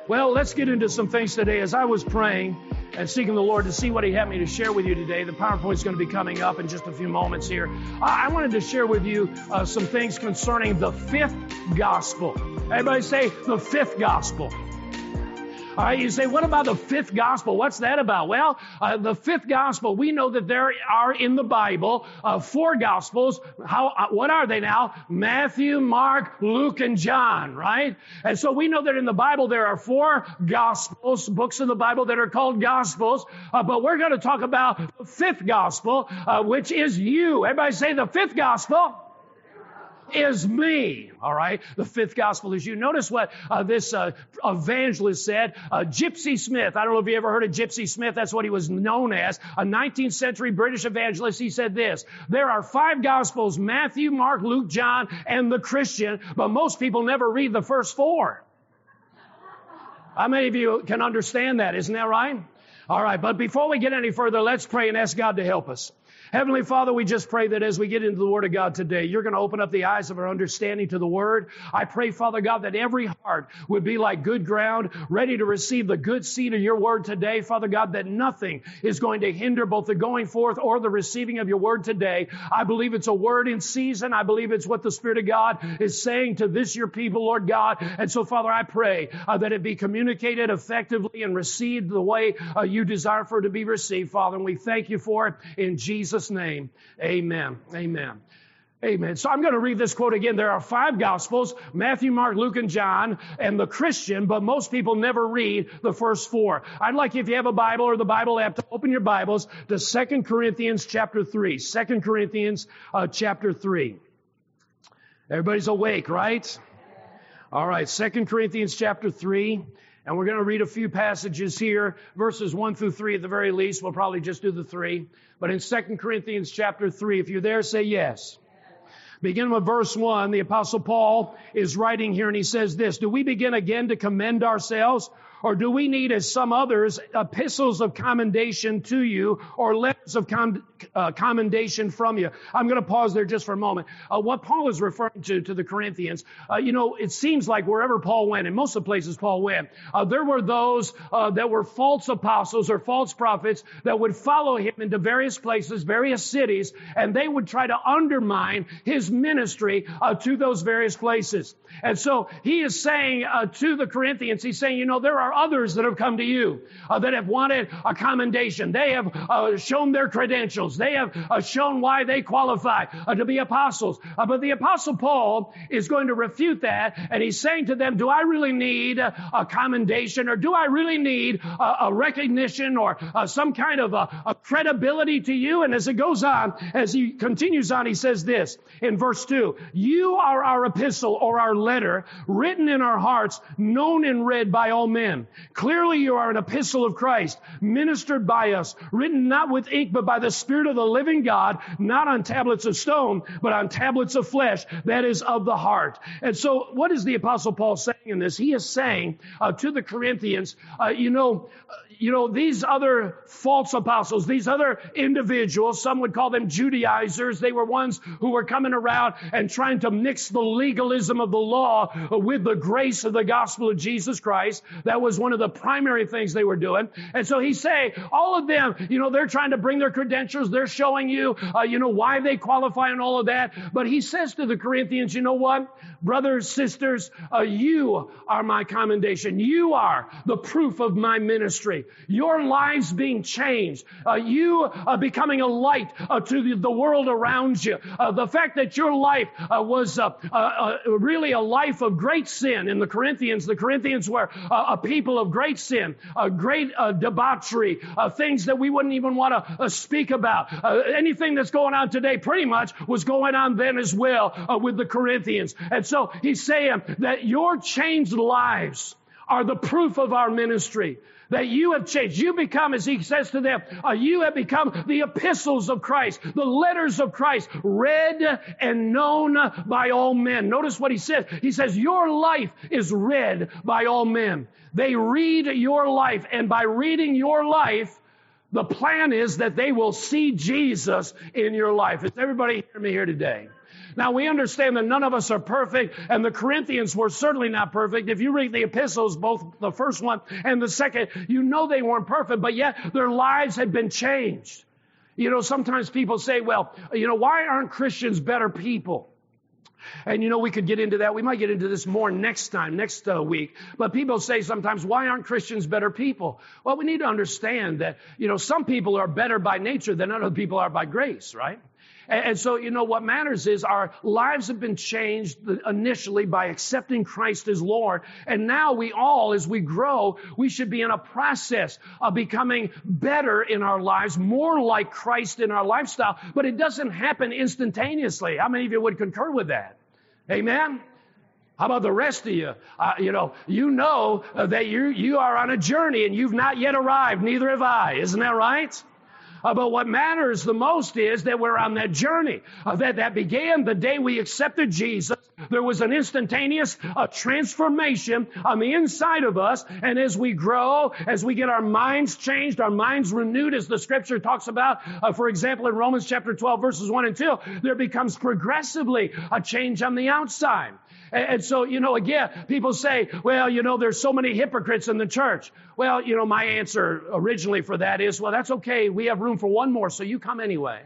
Well, let's get into some things today. As I was praying and seeking the Lord to see what He had me to share with you today, the PowerPoint is going to be coming up in just a few moments here. I wanted to share with you some things concerning the fifth gospel. Everybody say the fifth gospel. All right, you say, what about the fifth gospel? What's that about? Well, the fifth gospel, we know that there are in the Bible four gospels. What are they now? Matthew, Mark, Luke, and John, right? And so we know that in the Bible there are four gospels, books in the Bible that are called gospels. But we're going to talk about the fifth gospel, which is you. Everybody say the fifth gospel is me. All right. The fifth gospel is you. Notice what this evangelist said. Gypsy Smith. I don't know if you ever heard of Gypsy Smith. That's what he was known as. A 19th century British evangelist. He said this: there are five gospels: Matthew, Mark, Luke, John, and the Christian. But most people never read the first four. How many of you can understand that? Isn't that right? All right. But before we get any further, let's pray and ask God to help us. Heavenly Father, we just pray that as we get into the Word of God today, you're going to open up the eyes of our understanding to the Word. I pray, Father God, that every heart would be like good ground, ready to receive the good seed of your Word today. Father God, that nothing is going to hinder both the going forth or the receiving of your Word today. I believe it's a word in season. I believe it's what the Spirit of God is saying to this, your people, Lord God. And so, Father, I pray that it be communicated effectively and received the way you desire for it to be received, Father. And we thank you for it in Jesus' name. Amen. Amen. Amen. So I'm going to read this quote again. There are five gospels: Matthew, Mark, Luke, and John, and the Christian, but most people never read the first four. I'd like you, if you have a Bible or the Bible app, to open your Bibles to 2 Corinthians chapter 3. 2 Corinthians chapter 3. Everybody's awake, right? All right. 2 Corinthians chapter 3. And we're going to read a few passages here, verses 1 through 3 at the very least. We'll probably just do the 3. But in 2 Corinthians chapter 3, if you're there, say yes. Beginning with verse 1, the Apostle Paul is writing here, and he says this: do we begin again to commend ourselves? Or do we need, as some others, epistles of commendation to you, or letters of commendation from you? I'm going to pause there just for a moment. What Paul is referring to the Corinthians, it seems like wherever Paul went, and most of the places Paul went, there were those that were false apostles or false prophets that would follow him into various places, various cities, and they would try to undermine his ministry to those various places. And so he is saying to the Corinthians, he's saying, there are others that have come to you that have wanted a commendation. They have shown their credentials. They have shown why they qualify to be apostles. But the Apostle Paul is going to refute that, and he's saying to them, do I really need a commendation, or do I really need a recognition or some kind of a credibility to you? And as it goes on, as he continues on, he says this in verse 2: you are our epistle, or our letter, written in our hearts, known and read by all men. Clearly you are an epistle of Christ, ministered by us, written not with ink, but by the Spirit of the living God, not on tablets of stone, but on tablets of flesh, that is of the heart. And so what is the Apostle Paul saying in this? He is saying to the Corinthians, these other false apostles, these other individuals, some would call them Judaizers. They were ones who were coming around and trying to mix the legalism of the law with the grace of the gospel of Jesus Christ. That was one of the primary things they were doing. And so he's saying, all of them, they're trying to bring their credentials. They're showing you, why they qualify and all of that. But he says to the Corinthians, you know what? Brothers, sisters, you are my commendation. You are the proof of my ministry. Your lives being changed. You becoming a light to the world around you. The fact that your life was really a life of great sin. In the Corinthians were a people of great sin, great debauchery, things that we wouldn't even want to speak about. Anything that's going on today pretty much was going on then as well with the Corinthians. And so he's saying that your changed lives are the proof of our ministry. That you have changed. You become, as he says to them, you have become the epistles of Christ, the letters of Christ, read and known by all men. Notice what he says. He says, your life is read by all men. They read your life, and by reading your life, the plan is that they will see Jesus in your life. Does everybody hear me here today? Now, we understand that none of us are perfect, and the Corinthians were certainly not perfect. If you read the epistles, both the first one and the second, you know they weren't perfect, but yet their lives had been changed. You know, sometimes people say, well, you know, why aren't Christians better people? And, you know, we could get into that. We might get into this more next week. But people say sometimes, why aren't Christians better people? Well, we need to understand that, you know, some people are better by nature than other people are by grace, right? And so, you know, what matters is our lives have been changed initially by accepting Christ as Lord. And now we all, as we grow, we should be in a process of becoming better in our lives, more like Christ in our lifestyle. But it doesn't happen instantaneously. How many of you would concur with that? Amen? How about the rest of you? You know that you are on a journey and you've not yet arrived. Neither have I. Isn't that right? But what matters the most is that we're on that journey that began the day we accepted Jesus. There was an instantaneous transformation on the inside of us. And as we grow, as we get our minds changed, our minds renewed, as the scripture talks about, for example, in Romans chapter 12, verses 1 and 2, there becomes progressively a change on the outside. And so, you know, again, people say, well, you know, there's so many hypocrites in the church. Well, you know, my answer originally for that is, well, that's okay. We have room for one more, so you come anyway.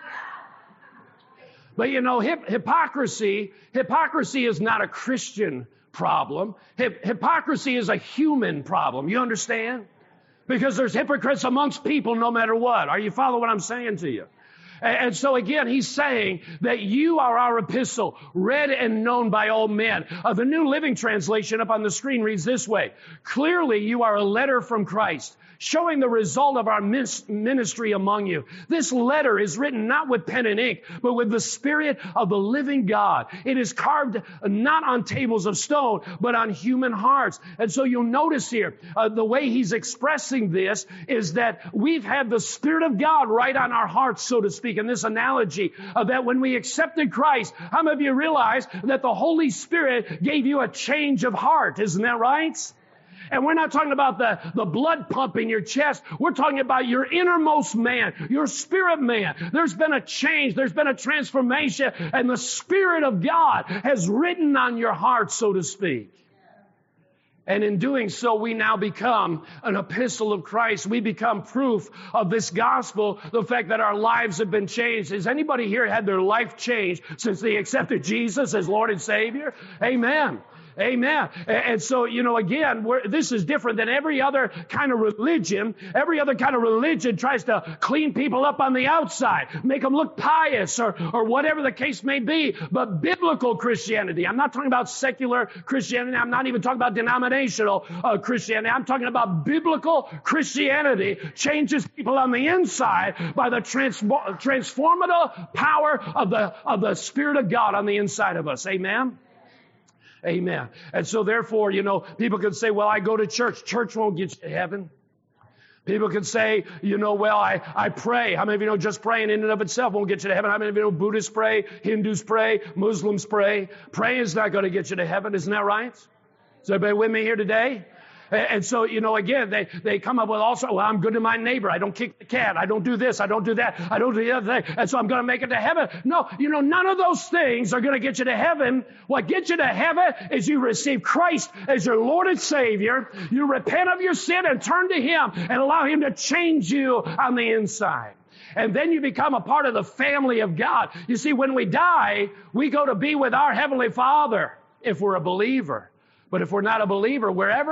But, you know, hypocrisy is not a Christian problem. Hypocrisy is a human problem. You understand? Because there's hypocrites amongst people no matter what. Are you following what I'm saying to you? And so again, he's saying that you are our epistle, read and known by all men. The New Living Translation up on the screen reads this way: clearly you are a letter from Christ, showing the result of our ministry among you. This letter is written not with pen and ink, but with the Spirit of the living God. It is carved not on tables of stone, but on human hearts. And so you'll notice here, the way he's expressing this is that we've had the Spirit of God right on our hearts, so to speak, in this analogy that when we accepted Christ, how many of you realize that the Holy Spirit gave you a change of heart? Isn't that right? And we're not talking about the blood pump in your chest. We're talking about your innermost man, your spirit man. There's been a change. There's been a transformation. And the Spirit of God has written on your heart, so to speak. And in doing so, we now become an epistle of Christ. We become proof of this gospel, the fact that our lives have been changed. Has anybody here had their life changed since they accepted Jesus as Lord and Savior? Amen. Amen. And so, you know, again, this is different than every other kind of religion. Every other kind of religion tries to clean people up on the outside, make them look pious or whatever the case may be. But biblical Christianity, I'm not talking about secular Christianity. I'm not even talking about denominational Christianity. I'm talking about biblical Christianity changes people on the inside by the transformative power of the Spirit of God on the inside of us. Amen. Amen. And so therefore, you know, people can say, well, I go to church. Church won't get you to heaven. People can say, you know, well, I pray. How many of you know just praying in and of itself won't get you to heaven? How many of you know Buddhists pray, Hindus pray, Muslims pray? Praying is not going to get you to heaven. Isn't that right? Is everybody with me here today? And so, you know, again, they come up with also, well, I'm good to my neighbor. I don't kick the cat. I don't do this. I don't do that. I don't do the other thing. And so I'm going to make it to heaven. No, you know, none of those things are going to get you to heaven. What gets you to heaven is you receive Christ as your Lord and Savior. You repent of your sin and turn to Him and allow Him to change you on the inside. And then you become a part of the family of God. You see, when we die, we go to be with our Heavenly Father if we're a believer. But if we're not a believer,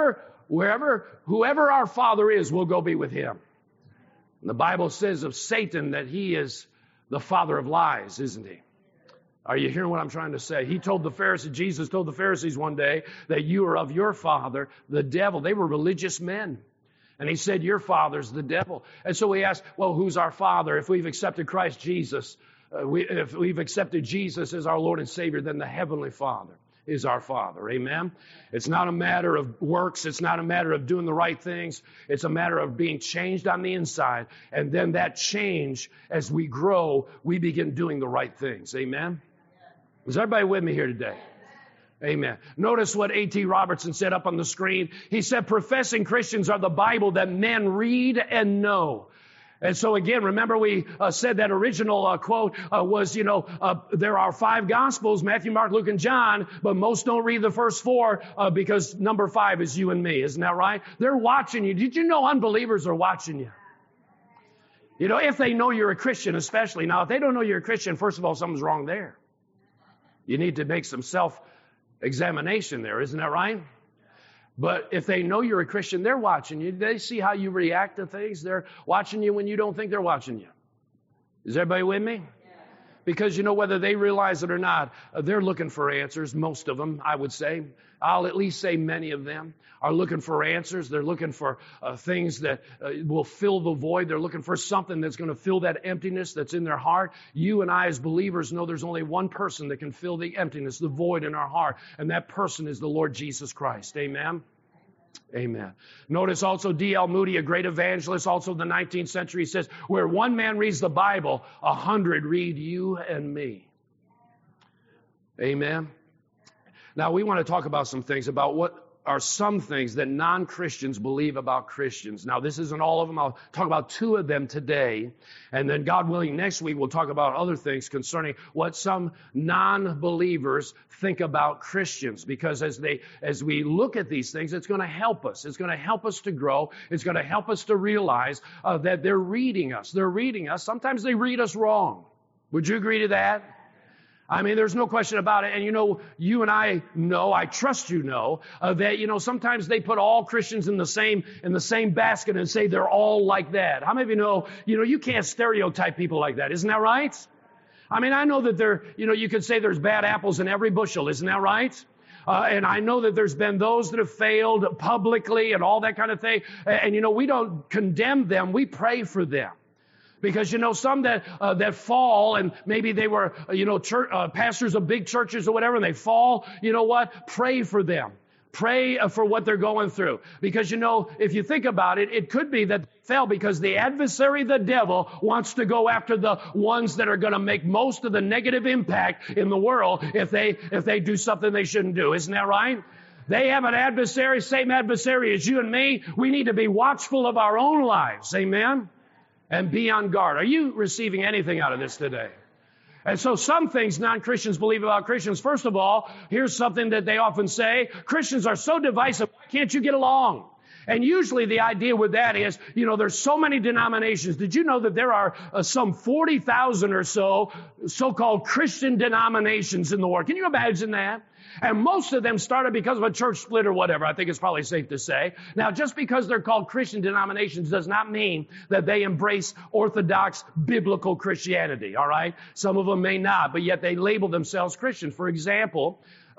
whoever our Father is, we'll go be with Him. And the Bible says of Satan that he is the father of lies, isn't he? Are you hearing what I'm trying to say? Jesus told the Pharisees one day that you are of your father, the devil. They were religious men. And He said, your father's the devil. And so we asked, well, who's our Father? If we've accepted Christ Jesus, if we've accepted Jesus as our Lord and Savior, then the Heavenly Father is our Father. Amen? It's not a matter of works. It's not a matter of doing the right things. It's a matter of being changed on the inside. And then that change, as we grow, we begin doing the right things. Amen? Is everybody with me here today? Amen. Notice what A.T. Robertson said up on the screen. He said, professing Christians are the Bible that men read and know. And so again, remember we said that original quote was, there are 5 Gospels, Matthew, Mark, Luke, and John, but most don't read the first 4 because number 5 is you and me. Isn't that right? They're watching you. Did you know unbelievers are watching you? If they know you're a Christian especially. Now, if they don't know you're a Christian, first of all, something's wrong there. You need to make some self-examination there. Isn't that right? But if they know you're a Christian, they're watching you. They see how you react to things. They're watching you when you don't think they're watching you. Is everybody with me? Because, whether they realize it or not, they're looking for answers. Most of them, I would say. I'll at least say many of them are looking for answers. They're looking for things that will fill the void. They're looking for something that's going to fill that emptiness that's in their heart. You and I as believers know there's only one person that can fill the emptiness, the void in our heart. And that person is the Lord Jesus Christ. Amen? Amen. Notice also D.L. Moody, a great evangelist, also in the 19th century, says, where one man reads the Bible, 100 read you and me. Amen. Now, we want to talk about some things, about what are some things that non-Christians believe about Christians. Now, this isn't all of them. I'll talk about 2 of them today. And then, God willing, next week we'll talk about other things concerning what some non-believers think about Christians. Because as we look at these things, it's going to help us. It's going to help us to grow. It's going to help us to realize that they're reading us. They're reading us. Sometimes they read us wrong. Would you agree to that? I mean, there's no question about it. And you and I know, I trust that, sometimes they put all Christians in the same basket and say they're all like that. How many of you know, you can't stereotype people like that. Isn't that right? I mean, I know that you could say there's bad apples in every bushel. Isn't that right? And I know that there's been those that have failed publicly and all that kind of thing. And we don't condemn them. We pray for them. Because, some that fall, and maybe they were, pastors of big churches or whatever, and they fall, pray for them. Pray for what they're going through. Because, if you think about it, it could be that they fell because the adversary, the devil, wants to go after the ones that are going to make most of the negative impact in the world if they do something they shouldn't do. Isn't that right? They have an adversary, same adversary as you and me. We need to be watchful of our own lives. Amen? And be on guard. Are you receiving anything out of this today? And so some things non-Christians believe about Christians. First of all, here's something that they often say. Christians are so divisive. Why can't you get along? And usually the idea with that is, there's so many denominations. Did you know that there are some 40,000 or so-called Christian denominations in the world? Can you imagine that? And most of them started because of a church split or whatever. I think it's probably safe to say. Now, just because they're called Christian denominations does not mean that they embrace orthodox biblical Christianity, all right? Some of them may not, but yet they label themselves Christian. For example,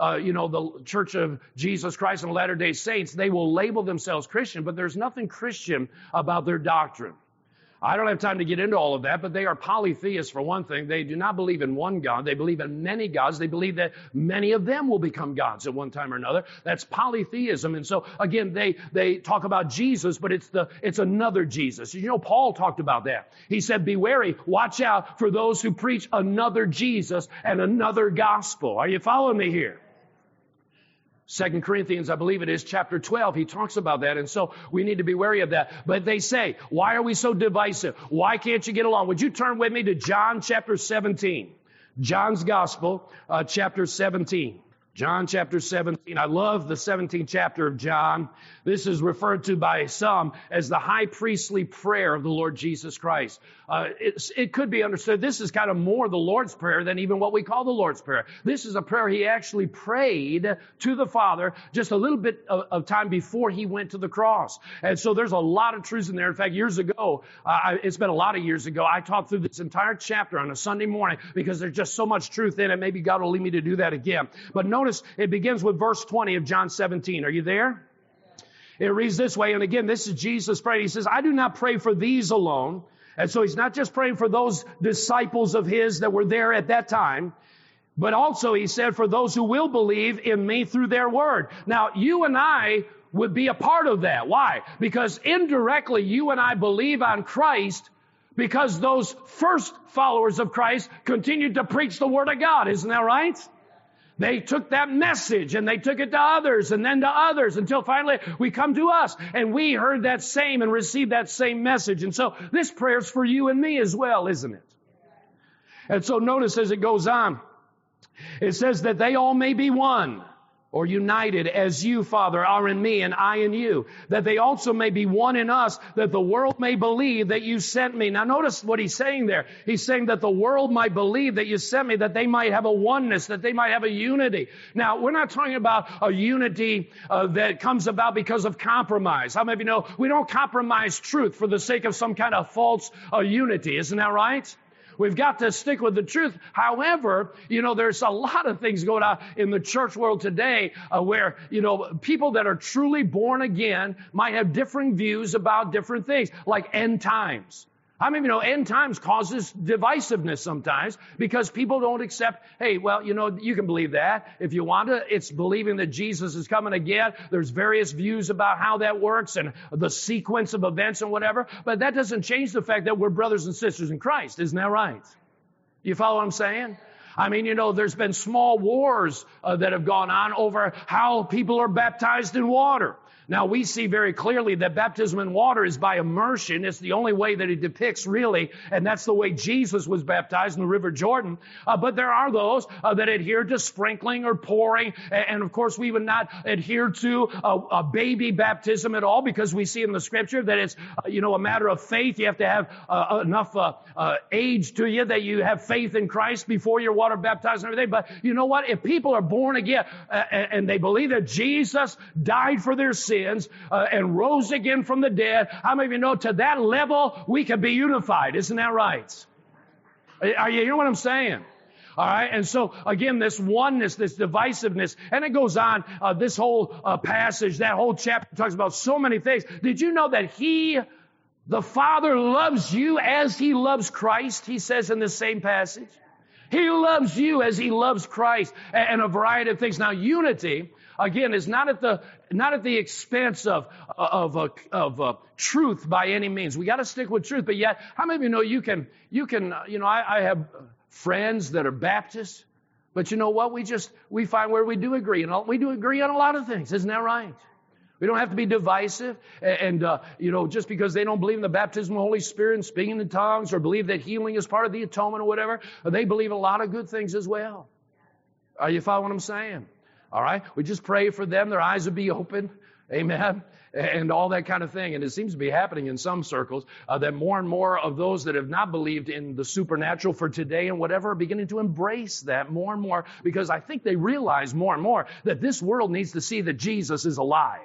the Church of Jesus Christ and Latter-day Saints, they will label themselves Christian, but there's nothing Christian about their doctrine. I don't have time to get into all of that, but they are polytheists for one thing. They do not believe in one God. They believe in many gods. They believe that many of them will become gods at one time or another. That's polytheism. And so, again, they talk about Jesus, but it's another Jesus. Paul talked about that. He said, be wary, watch out for those who preach another Jesus and another gospel. Are you following me here? 2 Corinthians, I believe it is, chapter 12, he talks about that. And so we need to be wary of that. But they say, why are we so divisive? Why can't you get along? Would you turn with me to John chapter 17? John's Gospel, chapter 17. John chapter 17. I love the 17th chapter of John. This is referred to by some as the high priestly prayer of the Lord Jesus Christ. It could be understood this is kind of more the Lord's Prayer than even what we call the Lord's Prayer. This is a prayer he actually prayed to the Father just a little bit of time before he went to the cross. And so there's a lot of truths in there. In fact, years ago, it's been a lot of years ago, I taught through this entire chapter on a Sunday morning because there's just so much truth in it. Maybe God will lead me to do that again. But notice it begins with verse 20 of John 17. Are you there? It reads this way, and again, this is Jesus praying. He says, I do not pray for these alone. And so he's not just praying for those disciples of his that were there at that time, but also he said for those who will believe in me through their word. Now, you and I would be a part of that. Why? Because indirectly, you and I believe on Christ because those first followers of Christ continued to preach the word of God. Isn't that right? They took that message and they took it to others and then to others until finally we come to us and we heard that same and received that same message. And so this prayer is for you and me as well, isn't it? And so notice as it goes on, it says that they all may be one, or united as you, Father, are in me and I in you, that they also may be one in us, that the world may believe that you sent me. Now notice what he's saying there. He's saying that the world might believe that you sent me, that they might have a oneness, that they might have a unity. Now, we're not talking about a unity that comes about because of compromise. How many of you know we don't compromise truth for the sake of some kind of false unity? Isn't that right? We've got to stick with the truth. However, there's a lot of things going on in the church world today where, people that are truly born again might have different views about different things, like end times. How many of you know end times causes divisiveness sometimes because people don't accept, hey, well, you can believe that if you want to. It's believing that Jesus is coming again. There's various views about how that works and the sequence of events and whatever. But that doesn't change the fact that we're brothers and sisters in Christ. Isn't that right? You follow what I'm saying? I mean, there's been small wars that have gone on over how people are baptized in water. Now, we see very clearly that baptism in water is by immersion. It's the only way that it depicts, really, and that's the way Jesus was baptized in the River Jordan. But there are those that adhere to sprinkling or pouring, and of course, we would not adhere to a baby baptism at all because we see in the Scripture that it's, a matter of faith. You have to have enough age to you that you have faith in Christ before you're water baptized and everything. But you know what? If people are born again and they believe that Jesus died for their sins, and rose again from the dead, how many of you know to that level we can be unified? Isn't that right? Are you hearing what I'm saying? All right. And so again, this oneness, this divisiveness, and it goes on, this whole passage, that whole chapter talks about so many things. Did you know that the Father loves you as He loves Christ? He says in this same passage. He loves you as He loves Christ, and a variety of things. Now, unity, again, is not at the expense of truth by any means. We got to stick with truth. But yet, how many of you know you can? I have friends that are Baptists, but you know what? We find where we do agree, and we do agree on a lot of things. Isn't that right? We don't have to be divisive, and just because they don't believe in the baptism of the Holy Spirit and speaking in tongues, or believe that healing is part of the atonement or whatever, they believe a lot of good things as well. Are you following what I'm saying? All right? We just pray for them. Their eyes will be open. Amen. And all that kind of thing. And it seems to be happening in some circles that more and more of those that have not believed in the supernatural for today and whatever are beginning to embrace that more and more, because I think they realize more and more that this world needs to see that Jesus is alive.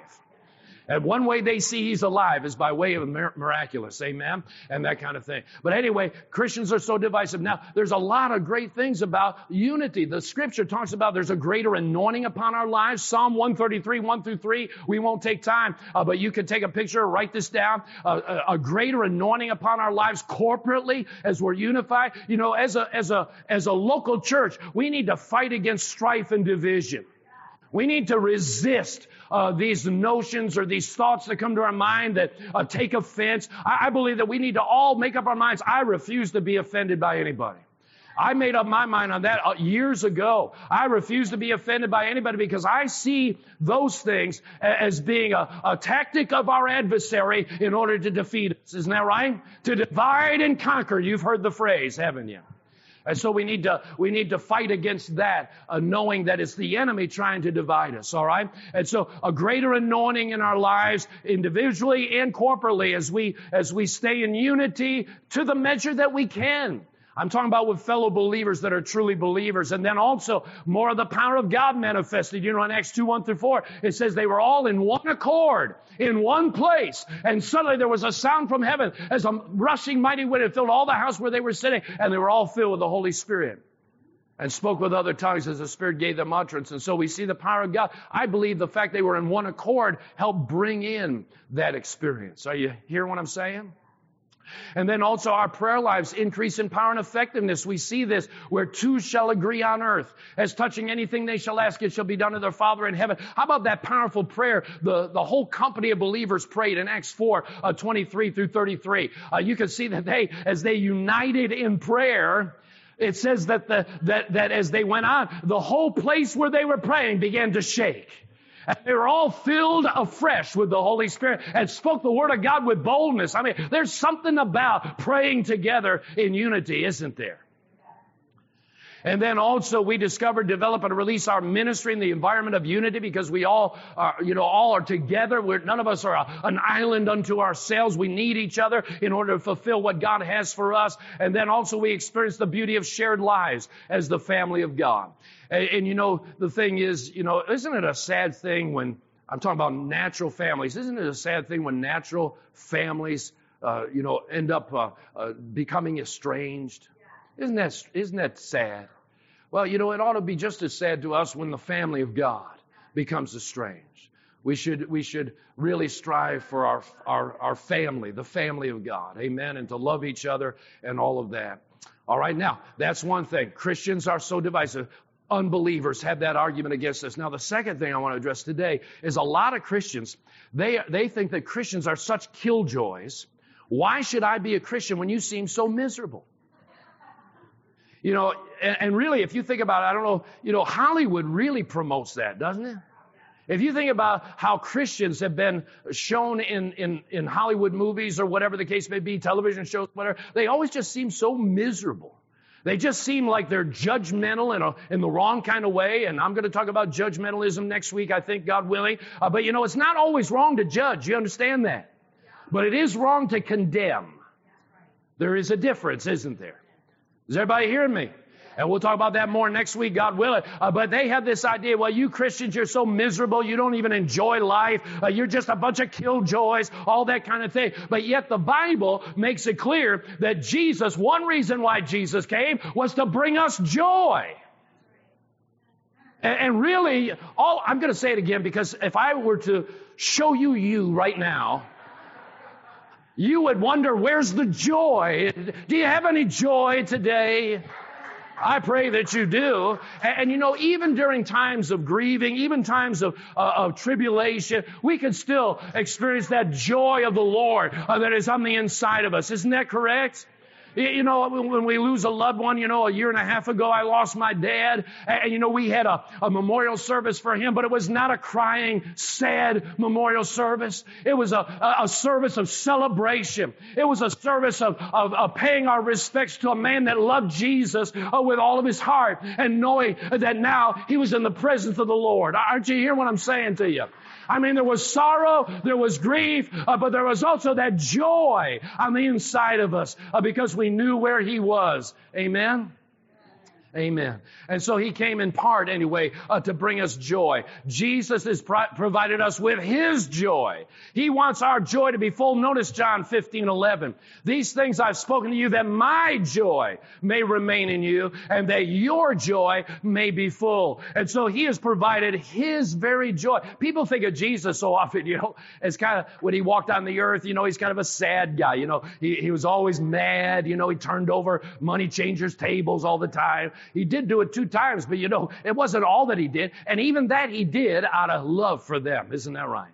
And one way they see He's alive is by way of miraculous, amen, and that kind of thing. But anyway, Christians are so divisive. Now, there's a lot of great things about unity. The Scripture talks about there's a greater anointing upon our lives. Psalm 133, 1 through 3, we won't take time, but you can take a picture, write this down. A greater anointing upon our lives corporately as we're unified. As a local church, we need to fight against strife and division. We need to resist these notions or these thoughts that come to our mind that take offense. I believe that we need to all make up our minds. I refuse to be offended by anybody. I made up my mind on that years ago. I refuse to be offended by anybody because I see those things as being a tactic of our adversary in order to defeat us. Isn't that right? To divide and conquer. You've heard the phrase, haven't you? And so we need to fight against that, knowing that it's the enemy trying to divide us, all right? And so a greater anointing in our lives, individually and corporately, as we stay in unity to the measure that we can. I'm talking about with fellow believers that are truly believers. And then also more of the power of God manifested. In Acts 2, 1 through 4, it says they were all in one accord, in one place. And suddenly there was a sound from heaven as a rushing mighty wind. It filled all the house where they were sitting. And they were all filled with the Holy Spirit and spoke with other tongues as the Spirit gave them utterance. And so we see the power of God. I believe the fact they were in one accord helped bring in that experience. Are you hearing what I'm saying? And then also our prayer lives increase in power and effectiveness. We see this where two shall agree on earth. As touching anything they shall ask, it shall be done to their Father in heaven. How about that powerful prayer the whole company of believers prayed in Acts 4, 23 through 33. You can see that as they united in prayer, It says that as they went on, the whole place where they were praying began to shake. And they were all filled afresh with the Holy Spirit and spoke the word of God with boldness. I mean, there's something about praying together in unity, isn't there? And then also we discovered, develop, and release our ministry in the environment of unity, because we all are together. None of us are an island unto ourselves. We need each other in order to fulfill what God has for us. And then also we experience the beauty of shared lives as the family of God. And the thing is, isn't it a sad thing when, I'm talking about natural families, isn't it a sad thing when natural families, end up becoming estranged? Isn't that sad? Well, it ought to be just as sad to us when the family of God becomes estranged. We should really strive for our family, the family of God. Amen. And to love each other and all of that. All right. Now, that's one thing. Christians are so divisive. Unbelievers have that argument against us. Now, the second thing I want to address today is a lot of Christians, they think that Christians are such killjoys. Why should I be a Christian when you seem so miserable? And really, if you think about it, I don't know, Hollywood really promotes that, doesn't it? If you think about how Christians have been shown in Hollywood movies or whatever the case may be, television shows, whatever, they always just seem so miserable. They just seem like they're judgmental in the wrong kind of way. And I'm going to talk about judgmentalism next week, I think, God willing. But it's not always wrong to judge. You understand that? But it is wrong to condemn. There is a difference, isn't there? Is everybody hearing me? And we'll talk about that more next week, God willing. But they have this idea, well, you Christians, you're so miserable. You don't even enjoy life. You're just a bunch of killjoys, all that kind of thing. But yet the Bible makes it clear that Jesus, one reason why Jesus came was to bring us joy. And really, I'm going to say it again, because if I were to show you right now, you would wonder, where's the joy? Do you have any joy today? I pray that you do. And even during times of grieving, even times of tribulation, we can still experience that joy of the Lord that is on the inside of us. Isn't that correct? When we lose a loved one, a year and a half ago, I lost my dad. And, we had a memorial service for him, but it was not a crying, sad memorial service. It was a service of celebration. It was a service of paying our respects to a man that loved Jesus with all of his heart, and knowing that now he was in the presence of the Lord. Aren't you hearing what I'm saying to you? I mean, there was sorrow, there was grief, but there was also that joy on the inside of us because we knew where he was. Amen? Amen. And so he came in part anyway to bring us joy. Jesus has provided us with his joy. He wants our joy to be full. Notice John 15:11. These things I've spoken to you that my joy may remain in you and that your joy may be full. And so he has provided his very joy. People think of Jesus so often, as kind of when he walked on the earth, he's kind of a sad guy. He was always mad. He turned over money changers' tables all the time. He did do it 2 times, but it wasn't all that he did. And even that he did out of love for them. Isn't that right?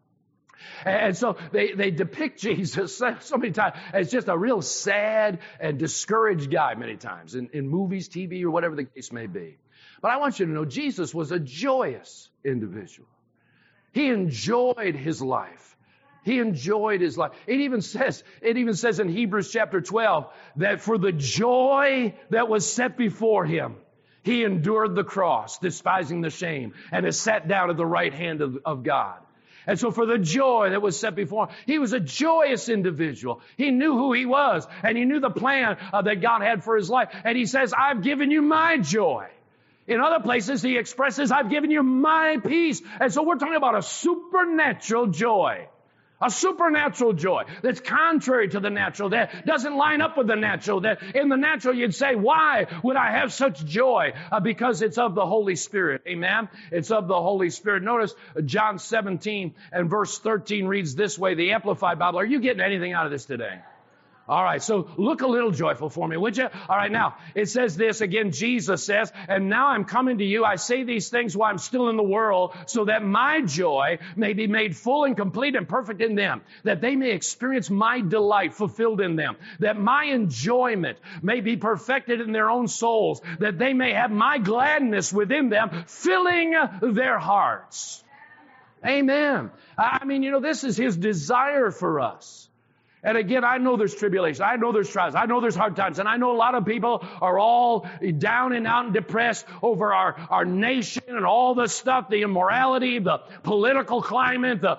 And so they depict Jesus so many times as just a real sad and discouraged guy many times in movies, TV, or whatever the case may be. But I want you to know Jesus was a joyous individual. He enjoyed his life. He enjoyed his life. It even says in Hebrews chapter 12 that for the joy that was set before him, he endured the cross, despising the shame, and is sat down at the right hand of God. And so for the joy that was set before him, he was a joyous individual. He knew who he was, and he knew the plan that God had for his life. And he says, I've given you my joy. In other places, he expresses, I've given you my peace. And so we're talking about a supernatural joy. A supernatural joy that's contrary to the natural, that doesn't line up with the natural, that in the natural you'd say, why would I have such joy? Because it's of the Holy Spirit. Amen? It's of the Holy Spirit. Notice John 17 and verse 13 reads this way, the Amplified Bible. Are you getting anything out of this today? All right, so look a little joyful for me, would you? All right, now, it says this again, Jesus says, and now I'm coming to you. I say these things while I'm still in the world, so that my joy may be made full and complete and perfect in them, that they may experience my delight fulfilled in them, that my enjoyment may be perfected in their own souls, that they may have my gladness within them, filling their hearts. Amen. I mean, this is His desire for us. And again, I know there's tribulation. I know there's trials. I know there's hard times. And I know a lot of people are all down and out and depressed over our nation and all the stuff, the immorality, the political climate, the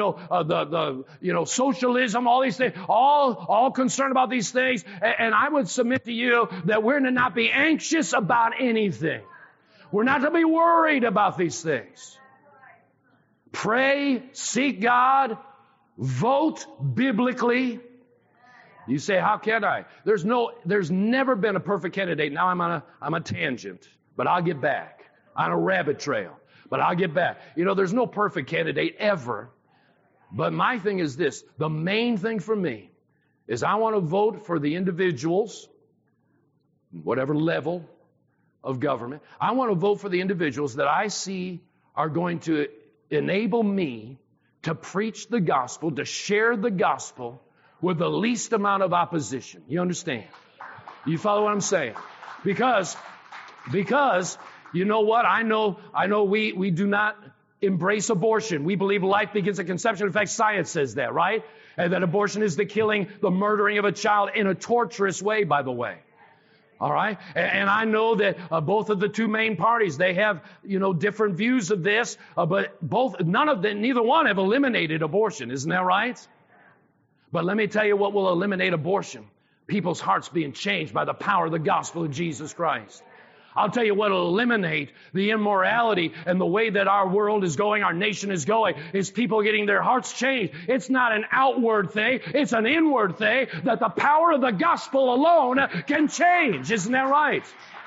socialism, all these things, all concerned about these things. And I would submit to you that we're to not be anxious about anything. We're not to be worried about these things. Pray, seek God, vote biblically. You say, how can I? There's never been a perfect candidate. Now I'm a tangent, but I'll get back. On a rabbit trail, but I'll get back. There's no perfect candidate ever. But my thing is this. The main thing for me is I want to vote for the individuals, whatever level of government. I want to vote for the individuals that I see are going to enable me to preach the gospel, to share the gospel with the least amount of opposition. You understand? You follow what I'm saying? Because you know what? I know we do not embrace abortion. We believe life begins at conception. In fact, science says that, right? And that abortion is the killing, the murdering of a child in a torturous way, by the way. All right? And I know that both of the two main parties, they have, different views of this, but neither one have eliminated abortion. Isn't that right? But let me tell you what will eliminate abortion. People's hearts being changed by the power of the gospel of Jesus Christ. I'll tell you what will eliminate the immorality and the way that our world is going, our nation is going, is people getting their hearts changed. It's not an outward thing. It's an inward thing that the power of the gospel alone can change. Isn't that right?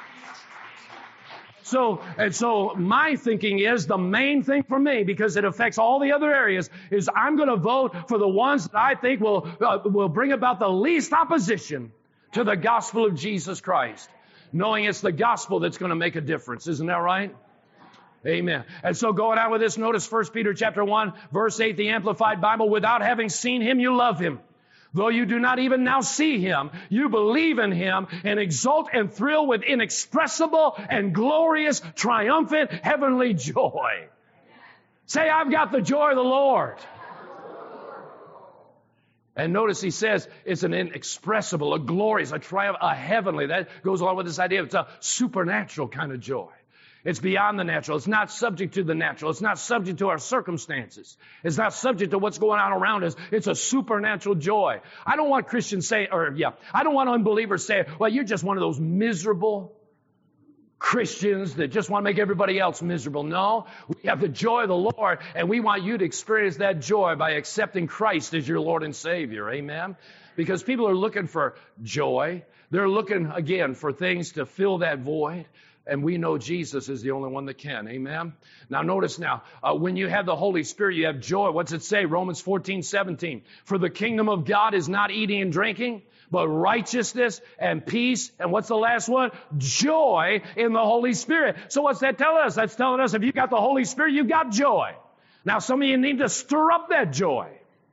So my thinking is the main thing for me, because it affects all the other areas, is I'm going to vote for the ones that I think will bring about the least opposition to the gospel of Jesus Christ. Knowing it's the gospel that's going to make a difference. Isn't that right? Amen. And so going on with this, notice 1 Peter chapter 1, verse 8, the Amplified Bible, without having seen Him, you love Him. Though you do not even now see Him, you believe in Him and exult and thrill with inexpressible and glorious, triumphant, heavenly joy. Say, I've got the joy of the Lord. And notice he says it's an inexpressible, a glorious, a triumph, a heavenly. That goes along with this idea. It's a supernatural kind of joy. It's beyond the natural. It's not subject to the natural. It's not subject to our circumstances. It's not subject to what's going on around us. It's a supernatural joy. I don't want Christians I don't want unbelievers say, well, you're just one of those miserable Christians that just want to make everybody else miserable. No, we have the joy of the Lord, and we want you to experience that joy by accepting Christ as your Lord and Savior. Amen? Because people are looking for joy. They're looking, again, for things to fill that void. And we know Jesus is the only one that can. Amen? Now notice now, when you have the Holy Spirit, you have joy. What's it say? Romans 14:17. For the kingdom of God is not eating and drinking, but righteousness and peace. And what's the last one? Joy in the Holy Spirit. So what's that telling us? That's telling us if you got the Holy Spirit, you've got joy. Now some of you need to stir up that joy.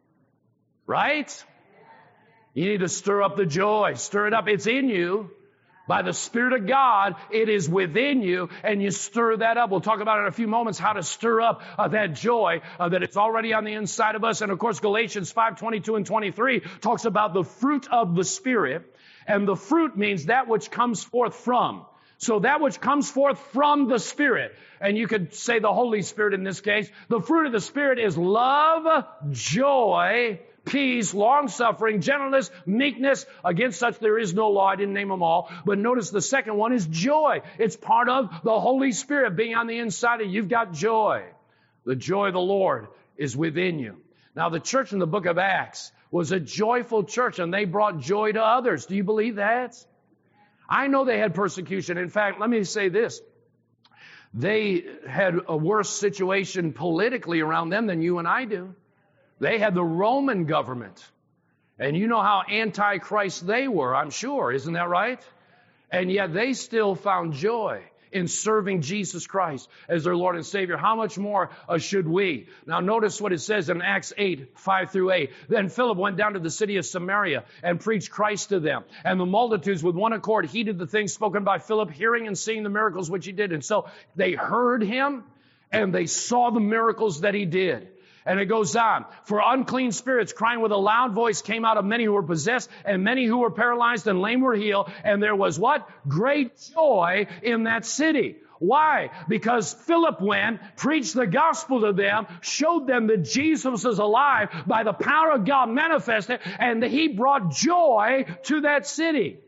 Right? You need to stir up the joy. Stir it up. It's in you. By the Spirit of God, it is within you, and you stir that up. We'll talk about in a few moments how to stir up that joy that it's already on the inside of us. And of course, Galatians 5:22 and 23 talks about the fruit of the Spirit. And the fruit means that which comes forth from. So that which comes forth from the Spirit. And you could say the Holy Spirit in this case. The fruit of the Spirit is love, joy, peace, long-suffering, gentleness, meekness. Against such there is no law. I didn't name them all. But notice the second one is joy. It's part of the Holy Spirit being on the inside of you. You've got joy. The joy of the Lord is within you. Now, the church in the book of Acts was a joyful church, and they brought joy to others. Do you believe that? I know they had persecution. In fact, let me say this. They had a worse situation politically around them than you and I do. They had the Roman government. And you know how anti-Christ they were, I'm sure. Isn't that right? And yet they still found joy in serving Jesus Christ as their Lord and Savior. How much more should we? Now notice what it says in Acts 8, 5 through 8. Then Philip went down to the city of Samaria and preached Christ to them. And the multitudes with one accord heeded the things spoken by Philip, hearing and seeing the miracles which he did. And so they heard him and they saw the miracles that he did. And it goes on. For unclean spirits, crying with a loud voice, came out of many who were possessed, and many who were paralyzed and lame were healed. And there was what? Great joy in that city. Why? Because Philip went, preached the gospel to them, showed them that Jesus is alive by the power of God manifested, and he brought joy to that city.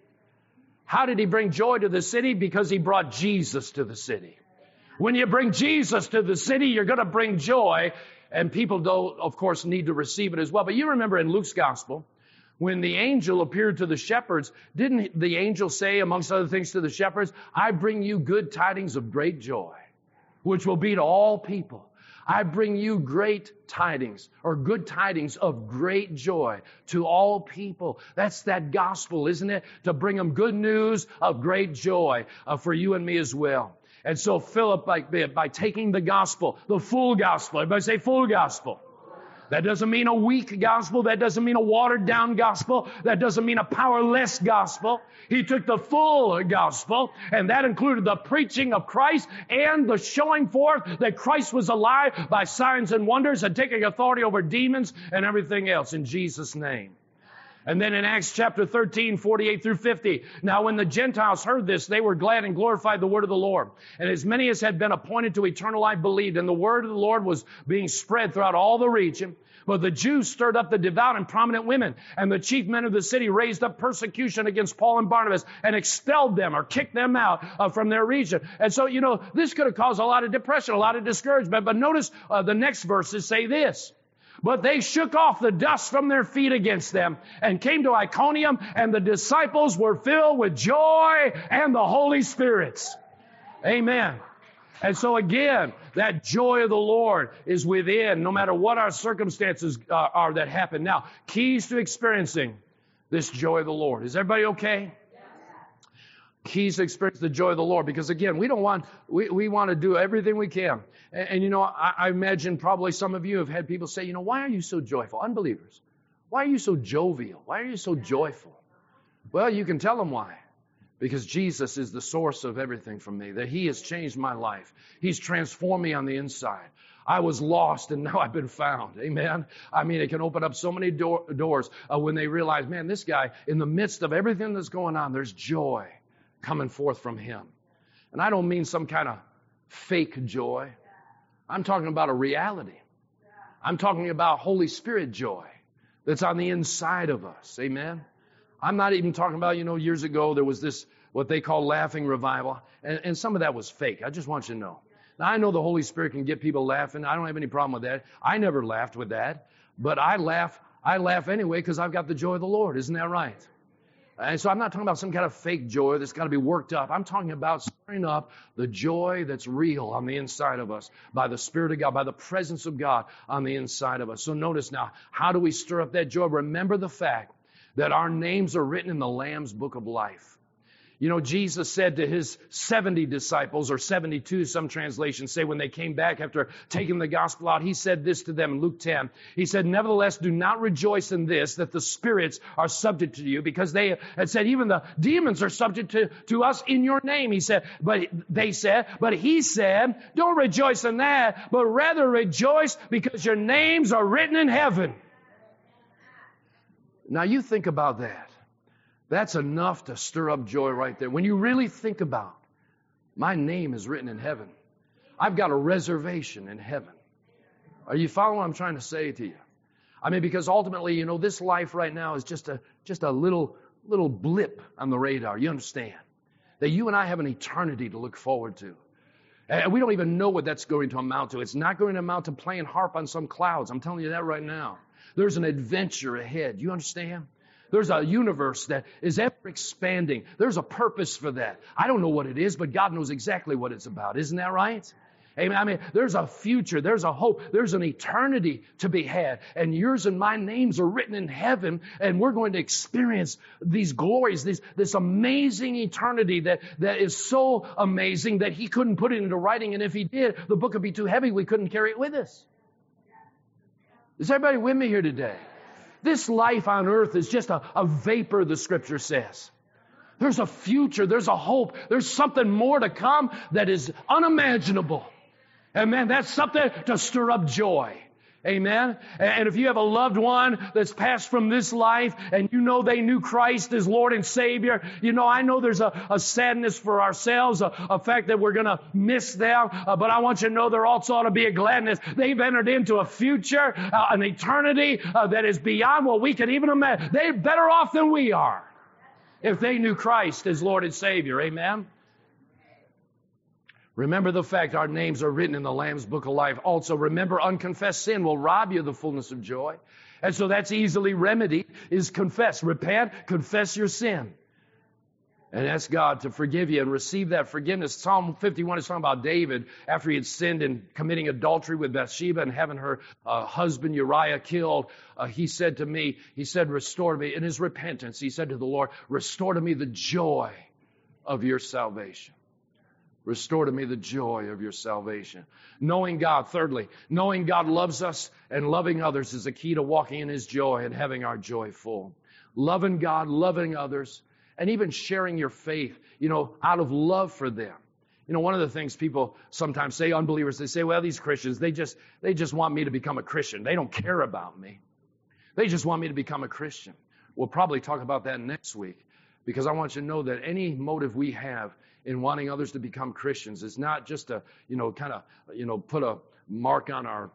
How did he bring joy to the city? Because he brought Jesus to the city. When you bring Jesus to the city, you're going to bring joy. And people, though, of course, need to receive it as well. But you remember in Luke's gospel, when the angel appeared to the shepherds, didn't the angel say, amongst other things to the shepherds, I bring you good tidings of great joy, which will be to all people. I bring you great tidings, or good tidings of great joy to all people. That's that gospel, isn't it? To bring them good news of great joy for you and me as well. And so Philip, by taking the gospel, the full gospel, everybody say full gospel. That doesn't mean a weak gospel. That doesn't mean a watered down gospel. That doesn't mean a powerless gospel. He took the full gospel, and that included the preaching of Christ and the showing forth that Christ was alive by signs and wonders and taking authority over demons and everything else in Jesus' name. And then in Acts chapter 13, 48 through 50, now when the Gentiles heard this, they were glad and glorified the word of the Lord. And as many as had been appointed to eternal life believed, and the word of the Lord was being spread throughout all the region. But the Jews stirred up the devout and prominent women, and the chief men of the city raised up persecution against Paul and Barnabas and expelled them or kicked them out from their region. And so, this could have caused a lot of depression, a lot of discouragement. But notice the next verses say this. But they shook off the dust from their feet against them and came to Iconium, and the disciples were filled with joy and the Holy Spirit. Amen. And so again, that joy of the Lord is within, no matter what our circumstances are that happen. Now, keys to experiencing this joy of the Lord. Is everybody okay? Keys to experience the joy of the Lord. Because again, we want to do everything we can. And I imagine probably some of you have had people say, why are you so joyful? Unbelievers. Why are you so jovial? Why are you so joyful? Well, you can tell them why. Because Jesus is the source of everything for me. That He has changed my life. He's transformed me on the inside. I was lost and now I've been found. Amen. I mean, it can open up so many doors when they realize, man, this guy, in the midst of everything that's going on, there's joy coming forth from him. And I don't mean some kind of fake joy. I'm talking about a reality. I'm talking about Holy Spirit joy that's on the inside of us. Amen. I'm not even talking about, years ago there was this, what they call laughing revival. And some of that was fake. I just want you to know. Now, I know the Holy Spirit can get people laughing. I don't have any problem with that. I never laughed with that. But I laugh anyway because I've got the joy of the Lord. Isn't that right? And so I'm not talking about some kind of fake joy that's got to be worked up. I'm talking about stirring up the joy that's real on the inside of us by the Spirit of God, by the presence of God on the inside of us. So notice now, how do we stir up that joy? Remember the fact that our names are written in the Lamb's book of life. Jesus said to His 70 disciples, or 72, some translations say, when they came back after taking the gospel out, He said this to them in Luke 10. He said, nevertheless, do not rejoice in this, that the spirits are subject to you, because they had said, even the demons are subject to us in your name. He said, but He said, don't rejoice in that, but rather rejoice because your names are written in heaven. Now you think about that. That's enough to stir up joy right there. When you really think about, my name is written in heaven. I've got a reservation in heaven. Are you following what I'm trying to say to you? I mean, because ultimately, this life right now is just a little blip on the radar. You understand? That you and I have an eternity to look forward to. And we don't even know what that's going to amount to. It's not going to amount to playing harp on some clouds. I'm telling you that right now. There's an adventure ahead. You understand? There's a universe that is ever expanding. There's a purpose for that. I don't know what it is, but God knows exactly what it's about. Isn't that right? Amen. I mean, there's a future, there's a hope, there's an eternity to be had. And yours and my names are written in heaven, and we're going to experience these glories, this amazing eternity that is so amazing that he couldn't put it into writing. And if he did, the book would be too heavy. We couldn't carry it with us. Is everybody with me here today? This life on earth is just a vapor, the scripture says. There's a future, there's a hope, there's something more to come that is unimaginable. And man, that's something to stir up joy. Amen. And if you have a loved one that's passed from this life and you know they knew Christ as Lord and Savior, I know there's a sadness for ourselves, a fact that we're going to miss them. But I want you to know there also ought to be a gladness. They've entered into a future, an eternity that is beyond what we can even imagine. They're better off than we are if they knew Christ as Lord and Savior. Amen. Remember the fact our names are written in the Lamb's Book of Life. Also, remember unconfessed sin will rob you of the fullness of joy. And so that's easily remedied, is confess. Repent, confess your sin. And ask God to forgive you and receive that forgiveness. Psalm 51 is talking about David after he had sinned in committing adultery with Bathsheba and having her husband Uriah killed. He said to me, restore to me. In his repentance, he said to the Lord, restore to me the joy of your salvation. Restore to me the joy of your salvation. Knowing God, thirdly, knowing God loves us and loving others is a key to walking in his joy and having our joy full. Loving God, loving others, and even sharing your faith, out of love for them. One of the things people sometimes say, unbelievers, they say, well, these Christians, they just want me to become a Christian. They don't care about me. They just want me to become a Christian. We'll probably talk about that next week, because I want you to know that any motive we have in wanting others to become Christians is not just to, put a mark on our,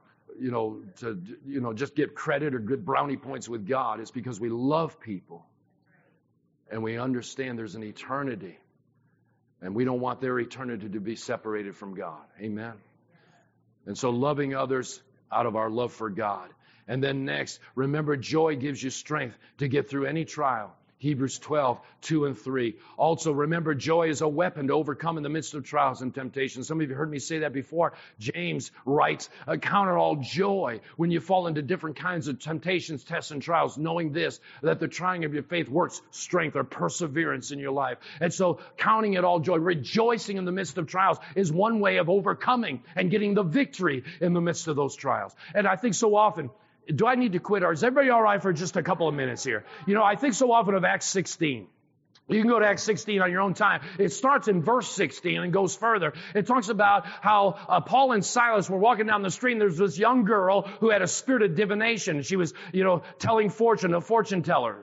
just get credit or good brownie points with God. It's because we love people and we understand there's an eternity, and we don't want their eternity to be separated from God. Amen. And so loving others out of our love for God. And then next, remember, joy gives you strength to get through any trial. Hebrews 12, 2 and 3. Also, remember, joy is a weapon to overcome in the midst of trials and temptations. Some of you heard me say that before. James writes, count it all joy when you fall into different kinds of temptations, tests, and trials, knowing this, that the trying of your faith works strength or perseverance in your life. And so, counting it all joy, rejoicing in the midst of trials is one way of overcoming and getting the victory in the midst of those trials. And I think so often, do I need to quit, or is everybody all right for just a couple of minutes here? I think so often of Acts 16. You can go to Acts 16 on your own time. It starts in verse 16 and goes further. It talks about how Paul and Silas were walking down the street, and there's this young girl who had a spirit of divination. She was, telling fortune, a fortune teller.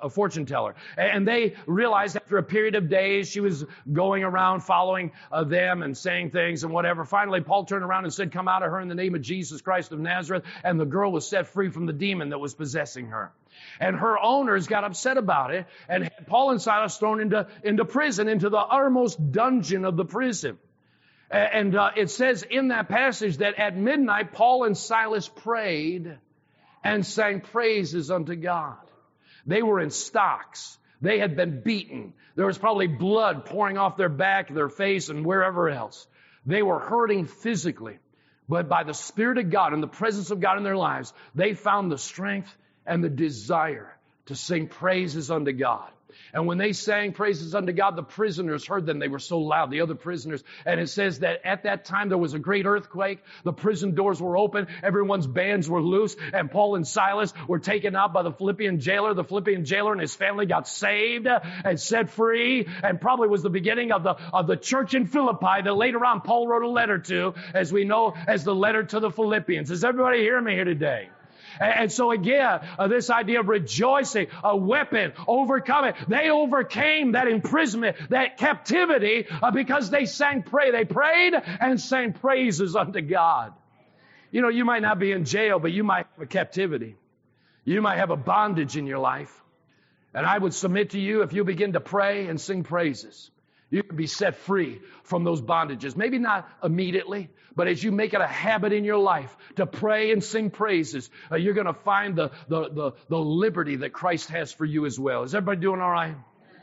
And they realized after a period of days, she was going around following them and saying things and whatever. Finally, Paul turned around and said, come out of her in the name of Jesus Christ of Nazareth. And the girl was set free from the demon that was possessing her. And her owners got upset about it and had Paul and Silas thrown into prison, into the uttermost dungeon of the prison. And it says in that passage that at midnight, Paul and Silas prayed and sang praises unto God. They were in stocks. They had been beaten. There was probably blood pouring off their back, their face, and wherever else. They were hurting physically. But by the Spirit of God and the presence of God in their lives, they found the strength and the desire to sing praises unto God. And when they sang praises unto God, the prisoners heard them. They were so loud, the other prisoners. And it says that at that time there was a great earthquake. The prison doors were open. Everyone's bands were loose. And Paul and Silas were taken out by the Philippian jailer. The Philippian jailer and his family got saved and set free. And probably was the beginning of the church in Philippi that later on Paul wrote a letter to, as we know, as the letter to the Philippians. Does everybody hear me here today? And so again, this idea of rejoicing, a weapon, overcoming. They overcame that imprisonment, that captivity, because they they prayed and sang praises unto God. You might not be in jail, but you might have a captivity. You might have a bondage in your life. And I would submit to you, if you begin to pray and sing praises, you can be set free from those bondages. Maybe not immediately, but as you make it a habit in your life to pray and sing praises, you're going to find the liberty that Christ has for you as well. Is everybody doing all right?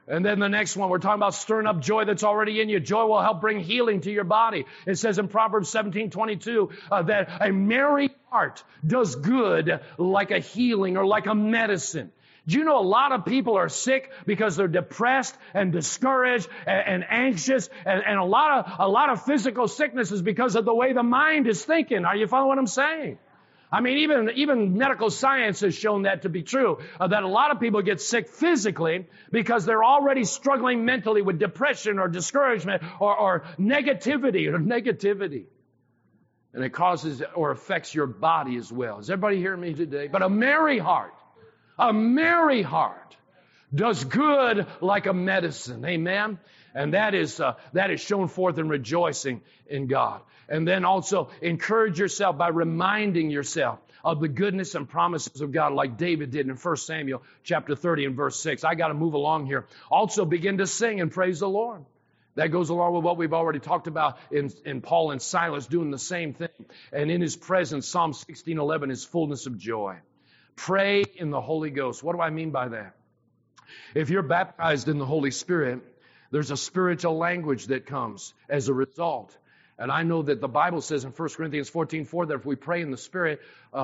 And then the next one, we're talking about stirring up joy that's already in you. Joy will help bring healing to your body. It says in Proverbs 17:22 that a merry heart does good like a healing or like a medicine. Do you know a lot of people are sick because they're depressed and discouraged and anxious, and a lot of physical sickness is because of the way the mind is thinking. Are you following what I'm saying? I mean, even medical science has shown that to be true, that a lot of people get sick physically because they're already struggling mentally with depression or discouragement or negativity. And it causes or affects your body as well. Is everybody hearing me today? But a merry heart does good like a medicine. Amen? And that is shown forth in rejoicing in God. And then also encourage yourself by reminding yourself of the goodness and promises of God like David did in 1 Samuel chapter 30 and verse 6. I got to move along here. Also begin to sing and praise the Lord. That goes along with what we've already talked about in Paul and Silas doing the same thing. And in his presence, Psalm 16:11 is fullness of joy. Pray in the Holy Ghost. What do I mean by that? If you're baptized in the Holy Spirit, there's a spiritual language that comes as a result. And I know that the Bible says in 1 Corinthians 14:4 that if we pray in the Spirit,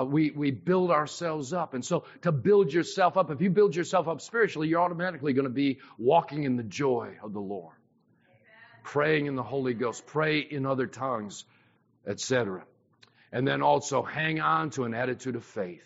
we build ourselves up. And so to build yourself up, if you build yourself up spiritually, you're automatically going to be walking in the joy of the Lord. Amen. Praying in the Holy Ghost, pray in other tongues, etc. And then also hang on to an attitude of faith.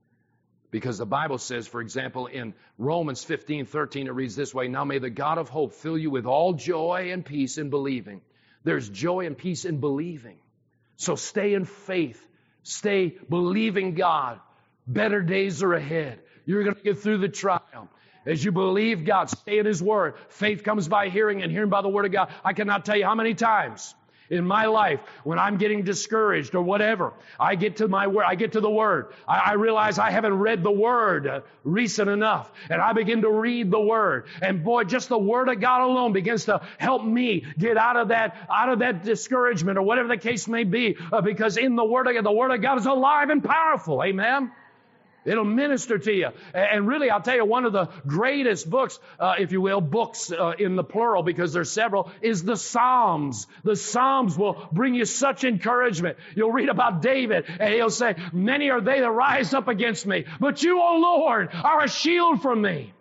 Because the Bible says, for example, in Romans 15:13, it reads this way, "Now may the God of hope fill you with all joy and peace in believing." There's joy and peace in believing. So stay in faith. Stay believing God. Better days are ahead. You're going to get through the trial. As you believe God, stay in His Word. Faith comes by hearing and hearing by the Word of God. I cannot tell you how many times in my life, when I'm getting discouraged or whatever, I get to my word. I get to the Word. I realize I haven't read the Word recent enough, and I begin to read the Word. And boy, just the Word of God alone begins to help me get out of that discouragement or whatever the case may be, because in the Word of God is alive and powerful. Amen. It'll minister to you. And really, I'll tell you, one of the greatest books, if you will, books in the plural, because there's several, is the Psalms. The Psalms will bring you such encouragement. You'll read about David, and he'll say, "Many are they that rise up against me, but you, O Lord, are a shield from me."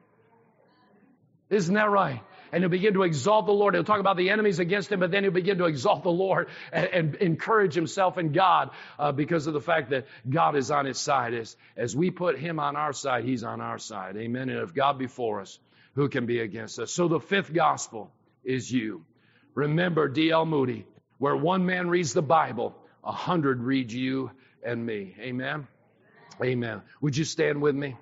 Isn't that right? And he'll begin to exalt the Lord. He'll talk about the enemies against him, but then he'll begin to exalt the Lord and encourage himself in God because of the fact that God is on his side. As we put him on our side, he's on our side. Amen. And if God be for us, who can be against us? So the fifth gospel is you. Remember D.L. Moody, where one man reads the Bible, 100 read you and me. Amen. Amen. Would you stand with me?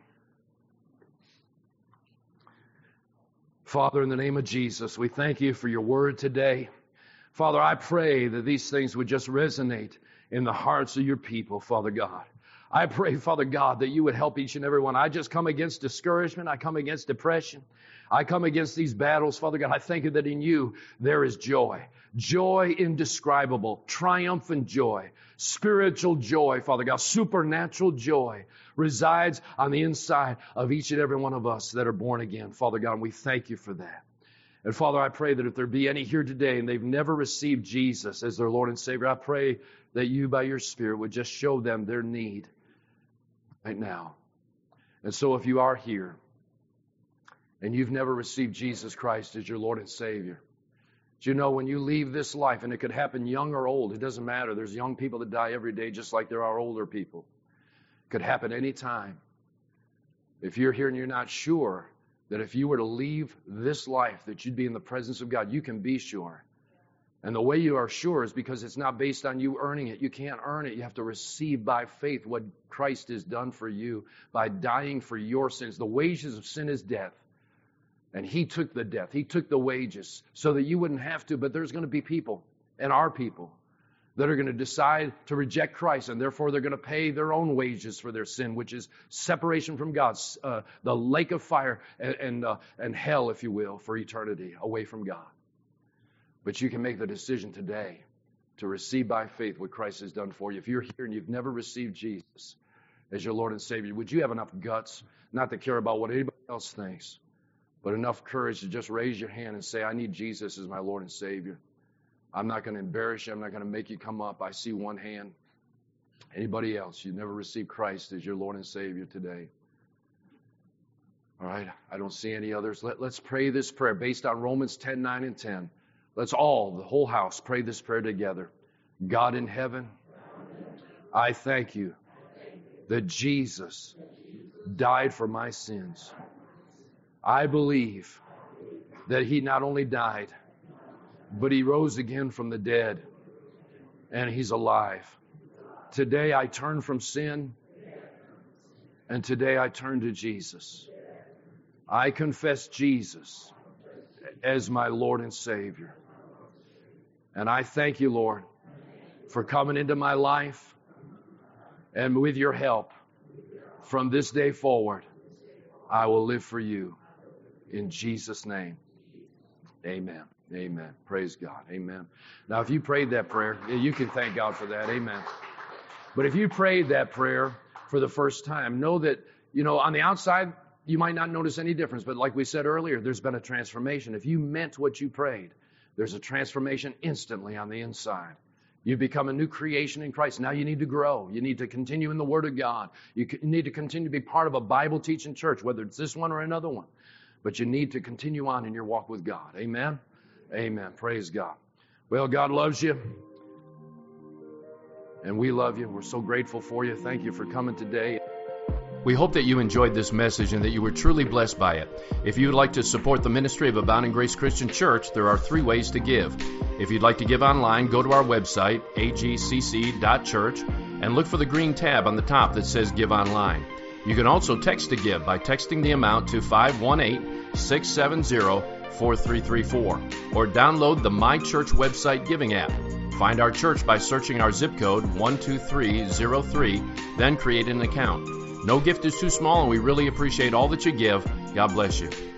Father, in the name of Jesus, we thank you for your word today. Father, I pray that these things would just resonate in the hearts of your people, Father God. I pray, Father God, that you would help each and every one. I just come against discouragement. I come against depression. I come against these battles, Father God. I thank you that in you there is joy. Joy indescribable, triumphant joy, spiritual joy, Father God, supernatural joy resides on the inside of each and every one of us that are born again, Father God, and we thank you for that. And Father, I pray that if there be any here today and they've never received Jesus as their Lord and Savior, I pray that you, by your Spirit, would just show them their need right now. And so if you are here and you've never received Jesus Christ as your Lord and Savior, do you know when you leave this life, and it could happen young or old, it doesn't matter. There's young people that die every day just like there are older people. It could happen any time. If you're here and you're not sure that if you were to leave this life that you'd be in the presence of God, you can be sure. And the way you are sure is because it's not based on you earning it. You can't earn it. You have to receive by faith what Christ has done for you by dying for your sins. The wages of sin is death. And he took the death. He took the wages so that you wouldn't have to. But there's going to be people, and our people, that are going to decide to reject Christ, and therefore they're going to pay their own wages for their sin, which is separation from God, the lake of fire and hell, if you will, for eternity, away from God. But you can make the decision today to receive by faith what Christ has done for you. If you're here and you've never received Jesus as your Lord and Savior, would you have enough guts not to care about what anybody else thinks, but enough courage to just raise your hand and say, I need Jesus as my Lord and Savior. I'm not going to embarrass you. I'm not going to make you come up. I see one hand. Anybody else? You've never received Christ as your Lord and Savior today. All right. I don't see any others. Let's pray this prayer based on Romans 10, 9, and 10. Let's all, the whole house, pray this prayer together. God in heaven, I thank you that Jesus died for my sins. I believe that He not only died, but He rose again from the dead, and He's alive. Today I turn from sin, and today I turn to Jesus. I confess Jesus as my Lord and Savior. And I thank you, Lord, for coming into my life, and with your help, from this day forward, I will live for you. In Jesus' name, amen. Amen. Praise God. Amen. Now, if you prayed that prayer, you can thank God for that. Amen. But if you prayed that prayer for the first time, know that, on the outside, you might not notice any difference. But like we said earlier, there's been a transformation. If you meant what you prayed, there's a transformation instantly on the inside. You've become a new creation in Christ. Now you need to grow. You need to continue in the Word of God. You need to continue to be part of a Bible teaching church, whether it's this one or another one. But you need to continue on in your walk with God. Amen? Amen. Praise God. Well, God loves you. And we love you. We're so grateful for you. Thank you for coming today. We hope that you enjoyed this message and that you were truly blessed by it. If you would like to support the ministry of Abounding Grace Christian Church, there are 3 ways to give. If you'd like to give online, go to our website, agcc.church, and look for the green tab on the top that says Give Online. You can also text to give by texting the amount to 518-670-4334, or download the My Church website giving app. Find our church by searching our zip code 12303, then create an account. No gift is too small, and we really appreciate all that you give. God bless you.